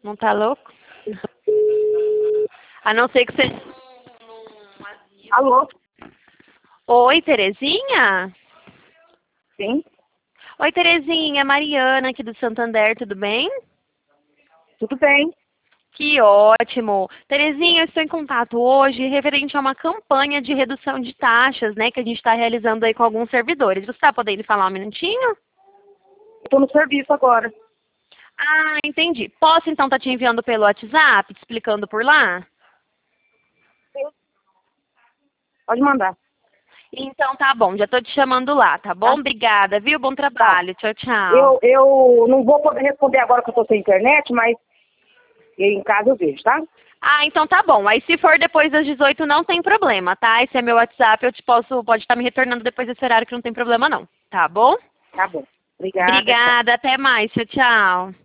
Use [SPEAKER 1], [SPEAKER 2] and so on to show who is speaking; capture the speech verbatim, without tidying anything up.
[SPEAKER 1] Não tá louco? A não ser que você...
[SPEAKER 2] Alô?
[SPEAKER 1] Oi, Terezinha?
[SPEAKER 2] Sim?
[SPEAKER 1] Oi, Terezinha, Mariana aqui do Santander, tudo bem?
[SPEAKER 2] Tudo bem?
[SPEAKER 1] Que ótimo! Terezinha, eu estou em contato hoje referente a uma campanha de redução de taxas, né, que a gente está realizando aí com alguns servidores. Você está podendo falar um minutinho?
[SPEAKER 2] Estou no serviço agora.
[SPEAKER 1] Ah, entendi. Posso então estar te enviando pelo WhatsApp, te explicando por lá?
[SPEAKER 2] Sim. Pode mandar.
[SPEAKER 1] Então tá bom, já estou te chamando lá, tá bom?
[SPEAKER 2] Tá?
[SPEAKER 1] Obrigada, viu? Bom
[SPEAKER 2] Tá.
[SPEAKER 1] trabalho. Tchau, tchau.
[SPEAKER 2] Eu, eu não vou poder responder agora que eu estou sem internet, mas em casa eu vejo, tá?
[SPEAKER 1] Ah, então tá bom. Aí se for depois das dezoito não tem problema, tá? Esse é meu WhatsApp, eu te posso, pode estar me retornando depois desse horário que não tem problema não, tá bom?
[SPEAKER 2] Tá bom. Obrigada, tchau.
[SPEAKER 1] Obrigada, até mais. Tchau, tchau.